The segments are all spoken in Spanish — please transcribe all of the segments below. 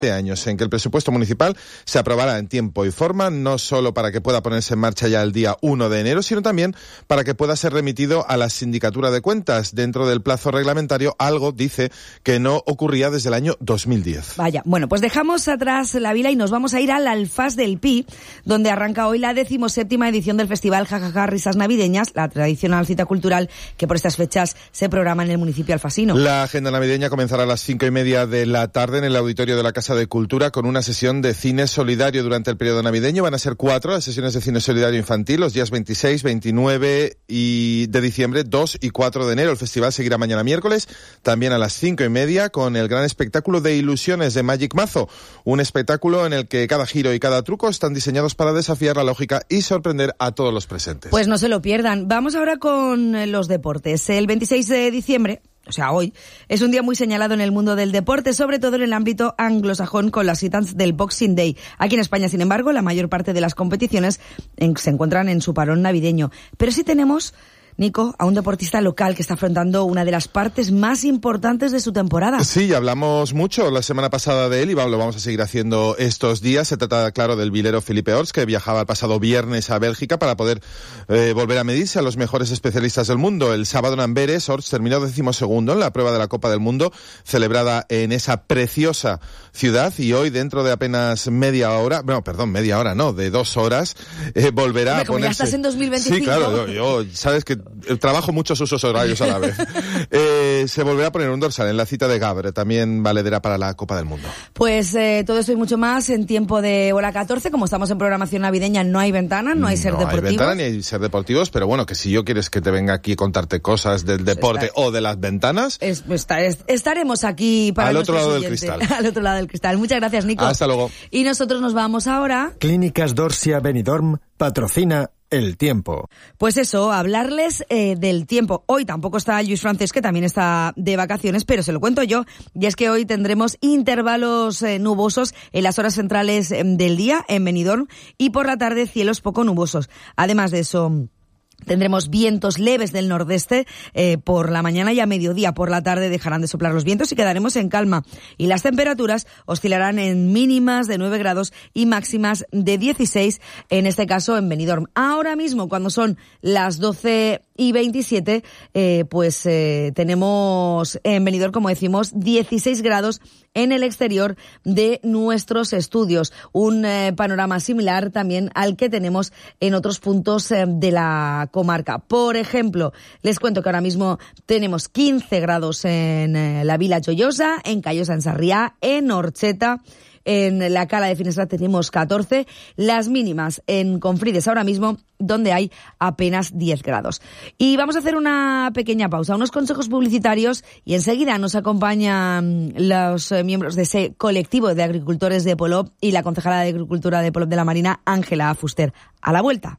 años en que el presupuesto municipal se aprobará en tiempo y forma, no solo para que pueda ponerse en marcha ya el día 1 de enero, sino también para que pueda ser remitido a la Sindicatura de Cuentas dentro del plazo reglamentario, algo, dice, que no ocurría desde el año 2010. Vaya, bueno, pues dejamos atrás la vila y nos vamos a ir al Alfás del Pi, donde arranca hoy la 17ª edición del festival Jajaja Risas Navideñas, la tradicional cita cultural que por estas fechas se programa en el municipio alfasino. La agenda navideña comenzará a las 5:30 de la tarde en el auditorio de la Casa de Cultura con una sesión de cine solidario durante el periodo navideño. Van a ser 4 las sesiones de cine solidario infantil, los días 26, 29 de diciembre, 2 y 4 de enero. El festival seguirá mañana miércoles, también a las 5:30, con el gran espectáculo de ilusiones de Magic Mazo, un espectáculo en el que cada giro y cada truco están diseñados para desafiar la lógica y sorprender a todos los presentes. Pues no se lo pierdan. Vamos ahora con los deportes. El 26 de diciembre, o sea, hoy, es un día muy señalado en el mundo del deporte, sobre todo en el ámbito anglosajón con las citas del Boxing Day. Aquí en España, sin embargo, la mayor parte de las competiciones se encuentran en su parón navideño. Pero sí tenemos, Nico, a un deportista local que está afrontando una de las partes más importantes de su temporada. Sí, hablamos mucho la semana pasada de él y lo vamos a seguir haciendo estos días. Se trata, claro, del vilero Felipe Ors, que viajaba el pasado viernes a Bélgica para poder volver a medirse a los mejores especialistas del mundo. El sábado en Amberes, Ors terminó 12º en la prueba de la Copa del Mundo, celebrada en esa preciosa ciudad, y hoy, dentro de apenas media hora, de 2 horas, volverá a ponerse... Como ya estás en 2025. Sí, claro, yo sabes que trabajo muchos usos horarios a la vez. Se volverá a poner un dorsal en la cita de Gabre, también valedera para la Copa del Mundo. Pues todo esto y mucho más en tiempo de hora 14. Como estamos en programación navideña, no hay ventana, no hay ser deportivos. No hay ventana ni hay ser deportivos, pero bueno, que si yo quieres que te venga aquí a contarte cosas del deporte o de las ventanas... estaremos aquí para al otro lado del oyentes. cristal. Al otro lado del cristal. Muchas gracias, Nico. Hasta luego. Y nosotros nos vamos ahora... Clínicas Dorsia Benidorm patrocina el tiempo. Pues eso, hablarles del tiempo. Hoy tampoco está Luis Francés, que también está de vacaciones, pero se lo cuento yo. Y es que hoy tendremos intervalos nubosos en las horas centrales del día en Benidorm y por la tarde cielos poco nubosos. Además de eso, tendremos vientos leves del nordeste por la mañana y a mediodía. Por la tarde dejarán de soplar los vientos y quedaremos en calma. Y las temperaturas oscilarán en mínimas de 9 grados y máximas de 16, en este caso en Benidorm. Ahora mismo, cuando son las 12:27, tenemos en Benidorm, como decimos, 16 grados en el exterior de nuestros estudios. Un panorama similar también al que tenemos en otros puntos de la comarca. Por ejemplo, les cuento que ahora mismo tenemos 15 grados en la Vila Joiosa, en Callosa en Sarriá, en Orcheta. En la Cala de Finestrat tenemos 14, las mínimas en Confrides ahora mismo, donde hay apenas 10 grados. Y vamos a hacer una pequeña pausa, unos consejos publicitarios, y enseguida nos acompañan los miembros de ese colectivo de agricultores de Polop y la concejala de Agricultura de Polop de la Marina, Ángela Fuster. A la vuelta.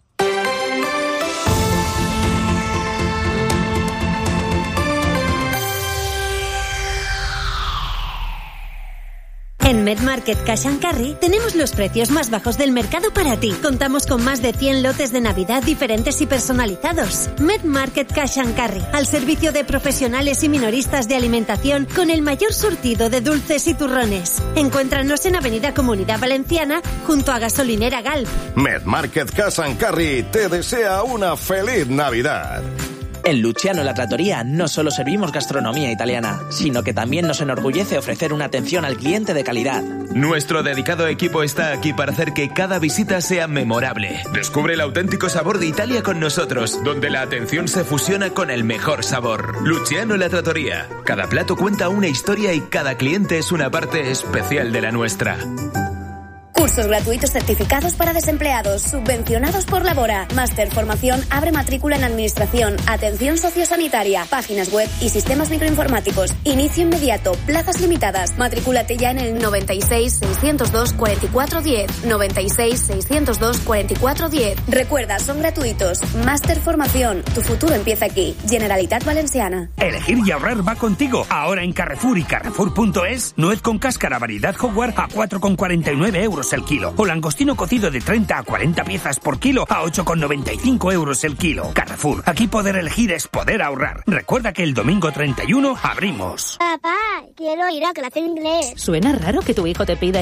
En MedMarket Cash & Carry tenemos los precios más bajos del mercado para ti. Contamos con más de 100 lotes de Navidad diferentes y personalizados. MedMarket Cash & Carry, al servicio de profesionales y minoristas de alimentación con el mayor surtido de dulces y turrones. Encuéntranos en Avenida Comunidad Valenciana, junto a Gasolinera Galp. MedMarket Cash & Carry te desea una feliz Navidad. En Luciano La Trattoria no solo servimos gastronomía italiana, sino que también nos enorgullece ofrecer una atención al cliente de calidad. Nuestro dedicado equipo está aquí para hacer que cada visita sea memorable. Descubre el auténtico sabor de Italia con nosotros, donde la atención se fusiona con el mejor sabor. Luciano La Trattoria. Cada plato cuenta una historia y cada cliente es una parte especial de la nuestra. Cursos gratuitos certificados para desempleados, subvencionados por Labora. Máster Formación abre matrícula en Administración, Atención Sociosanitaria, páginas web y sistemas microinformáticos. Inicio inmediato, plazas limitadas. Matricúlate ya en el 96 602 4410. 96 602 4410. Recuerda, son gratuitos. Máster Formación, tu futuro empieza aquí. Generalitat Valenciana. Elegir y ahorrar va contigo. Ahora en Carrefour y Carrefour.es, nuez con cáscara variedad Hogwarts a 4,49 € el al kilo. O langostino cocido de 30 a 40 piezas por kilo a 8,95 euros el kilo. Carrefour, aquí poder elegir es poder ahorrar. Recuerda que el domingo 31 abrimos. Papá, quiero ir a clase de inglés. Suena raro que tu hijo te pida